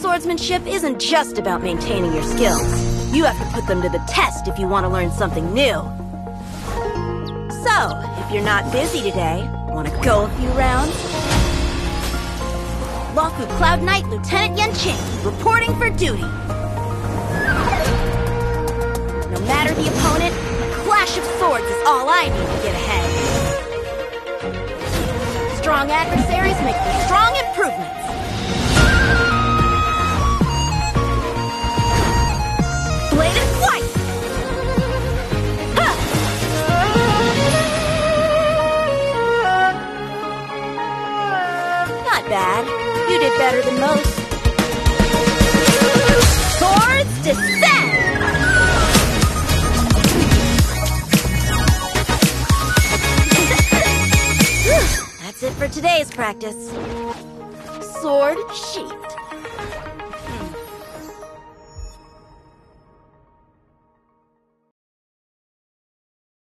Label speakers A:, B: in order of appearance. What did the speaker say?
A: Swordsmanship isn't just about maintaining your skills. You have to put them to the test if you want to learn something new. So, if you're not busy today, want to go a few rounds? Luofu Cloud Knight Lieutenant Yanqing, reporting for duty. No matter the opponent, a clash of swords is all I need to get ahead. Strong adversaries make for strong improvements. Bladed Flight! Huh. Not bad. You did better than most. Swords descend! That's it for today's practice. Sword sheathed.